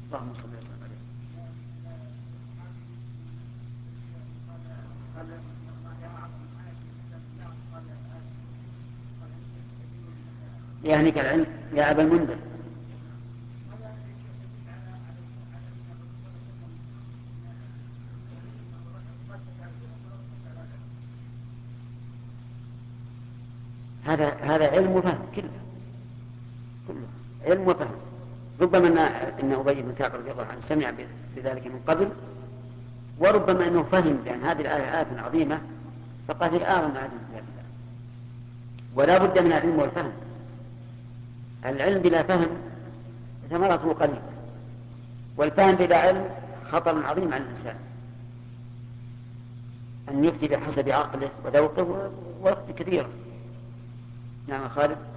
اللهم صل وسلم عليه. يهنيك العلم يا أبا المنذر. هذا علم وفهم كله علم وفهم. ربما ان ابي بن كعب رضي الله عنه سمع بذلك من قبل، وربما انه فهم لان هذه الايه آية عظيمه فقال هي آية من آيات كتاب الله. ولا بد من العلم والفهم. العلم بلا فهم ثمرته قليله، والفهم بلا علم خطر عظيم على الانسان أن يفتي بحسب عقله وذوقه ووقت كثير. نعم خالد.